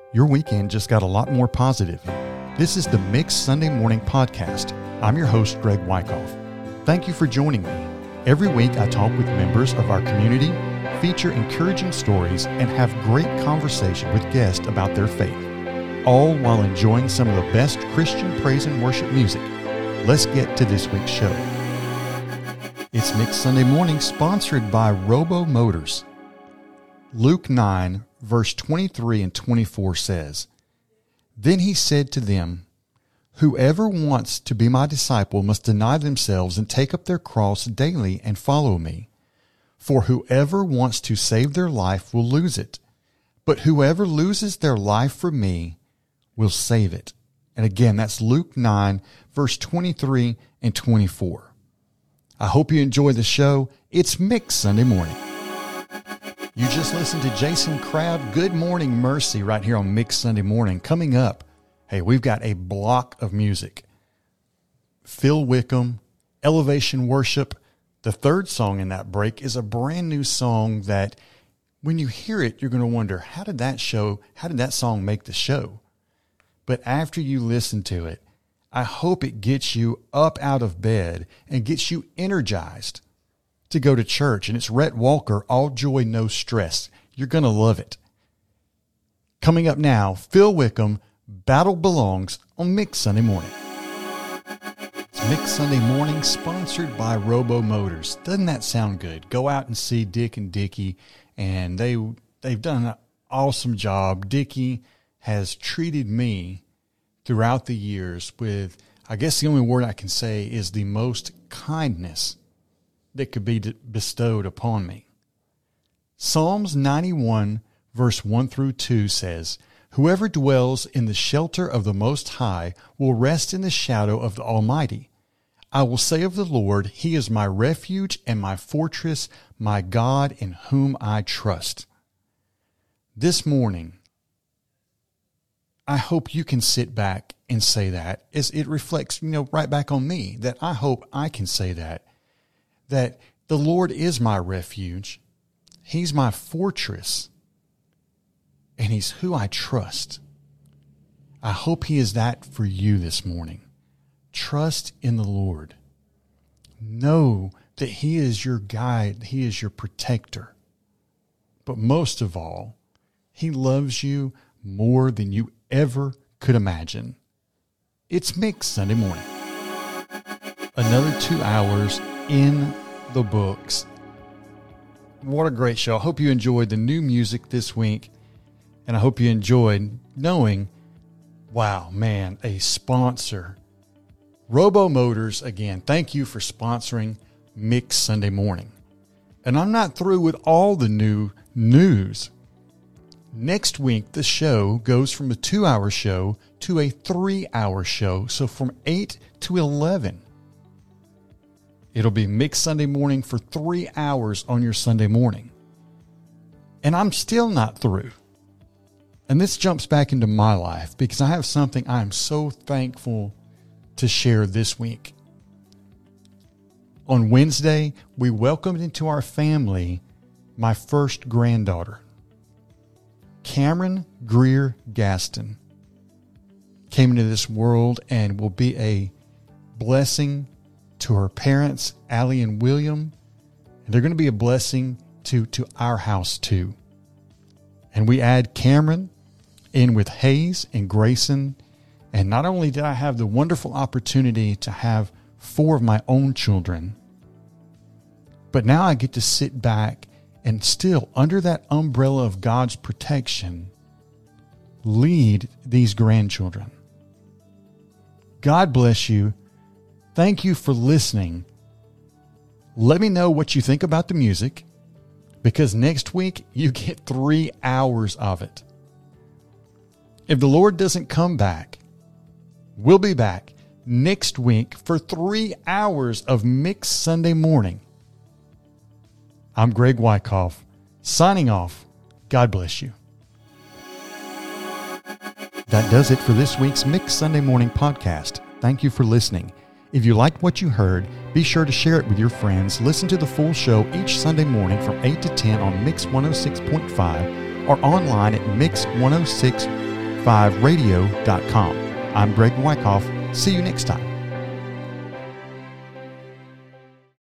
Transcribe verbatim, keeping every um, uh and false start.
Your weekend just got a lot more positive. This is the Mix Sunday Morning Podcast. I'm your host, Greg Wyckoff. Thank you for joining me. Every week I talk with members of our community, feature encouraging stories, and have great conversation with guests about their faith, all while enjoying some of the best Christian praise and worship music. Let's get to this week's show. It's Mix Sunday Morning, sponsored by Robo Motors. Luke nine, verse twenty-three and twenty-four says, "Then he said to them, Whoever wants to be my disciple must deny themselves and take up their cross daily and follow me. For whoever wants to save their life will lose it, but whoever loses their life for me will save it." And again, that's Luke nine, verse twenty-three and twenty-four. I hope you enjoy the show. It's Mix Sunday Morning. You just listened to Jason Crabb, Good Morning Mercy, right here on Mix Sunday Morning. Coming up, hey, we've got a block of music. Phil Wickham, Elevation Worship. The third song in that break is a brand new song that when you hear it, you're going to wonder, how did that show, how did that song make the show? But after you listen to it, I hope it gets you up out of bed and gets you energized to go to church. And it's Rhett Walker, All Joy, No Stress. You're going to love it. Coming up now, Phil Wickham, Battle Belongs on Mix Sunday Morning. It's Mix Sunday Morning, sponsored by Robo Motors. Doesn't that sound good? Go out and see Dick and Dickie, and they, they've done an awesome job. Dickie has treated me throughout the years with, I guess the only word I can say is the most kindness that could be bestowed upon me. Psalms ninety-one, verse one through two says, "Whoever dwells in the shelter of the Most High will rest in the shadow of the Almighty. I will say of the Lord, He is my refuge and my fortress, my God in whom I trust." This morning, I hope you can sit back and say that, as it reflects, you know, right back on me, that I hope I can say that, that the Lord is my refuge. He's my fortress, and He's who I trust. I hope He is that for you this morning. Trust in the Lord. Know that He is your guide. He is your protector. But most of all, He loves you more than you ever could imagine. It's Mix Sunday Morning. Another two hours in the books. What a great show. I hope you enjoyed the new music this week, and I hope you enjoyed knowing, wow, man, a sponsor. Robo Motors, again, thank you for sponsoring Mix Sunday Morning. And I'm not through with all the new news. Next week, the show goes from a two-hour show to a three-hour show, so from eight to eleven. It'll be Mix Sunday Morning for three hours on your Sunday morning. And I'm still not through. And this jumps back into my life because I have something I am so thankful to share this week. On Wednesday, we welcomed into our family my first granddaughter, Cameron Greer Gaston. Came into this world and will be a blessing to her parents, Allie and William, and they're going to be a blessing to, to our house too. And we add Cameron in with Hayes and Grayson. And not only did I have the wonderful opportunity to have four of my own children, but now I get to sit back and still, under that umbrella of God's protection, lead these grandchildren. God bless you. Thank you for listening. Let me know what you think about the music, because next week you get three hours of it. If the Lord doesn't come back, we'll be back next week for three hours of Mix Sunday Morning. I'm Greg Wyckoff, signing off. God bless you. That does it for this week's Mix Sunday Morning podcast. Thank you for listening. If you liked what you heard, be sure to share it with your friends. Listen to the full show each Sunday morning from eight to ten on Mix one oh six point five or online at mix one oh six five radio dot com. I'm Greg Wyckoff. See you next time.